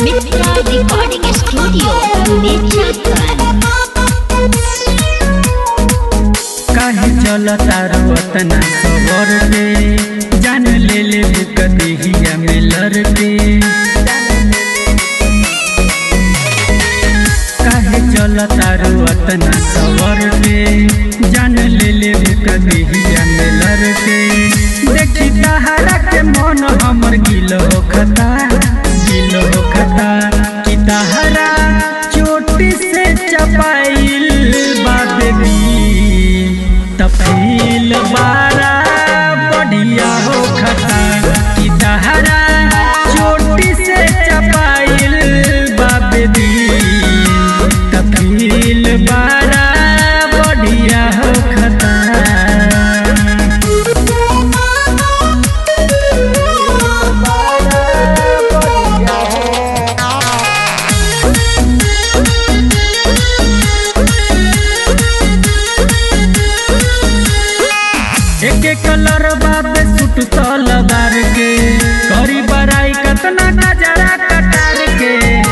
मित्रा recording studio नेत्रकन। काहे चलता रोतना सबर पे जान ले ले कदिया में लड़के। काहे चलता रोतना सबर पे जान ले ले कदिया में लड़के। देखी तहरा के मन हमर गिल होखता कि तहरा चोटी से चपाइल बाबी तफील बारा बढ़िया होखता कि तहरा चोटी से चपाइल बाबी तफील बारा बढ़िया होखता। एक कलर बाप सूट सलवार के करी बराई कतना गजरा कटार के।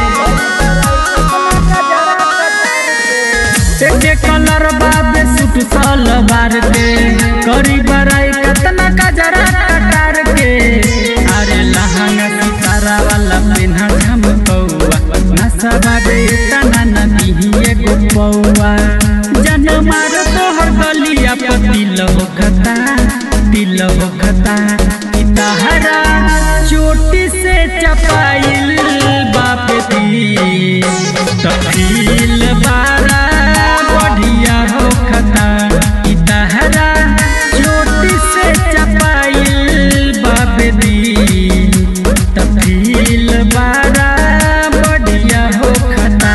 एक कलर बाप सूट सलवार के करी बराई कतना गजरा कटार के। अरे लहंगा सितारा वाला पेन्हा झमकौआ नसबा बेतना नदी एगो पौआ। जन मार तोहर गलिया पर दिल होखता कि तहरा चोटी से चपाइल बापी तफील बारा बढ़िया होखता कि तहरा चोटी से चपाइल बापी तफील बारा बढ़िया होखता।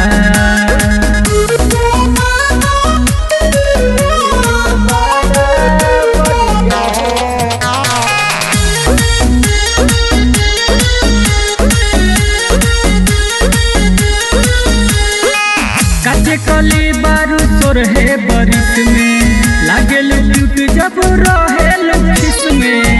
कली बारू तोर है बरिस में लागेल क्यूट जब रहेल खिस में।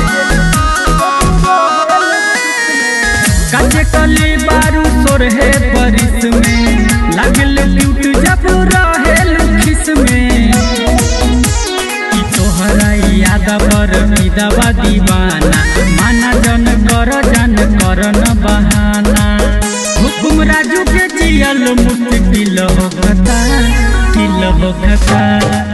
काचे कली बारू तोर है बरिस में लागेल क्यूट जब रहेल खिस में। कि तोहरा याद पर विदवा दीवाना माना जन कर न बहाना। हुकुम राजू के जियल मुश्किल होखता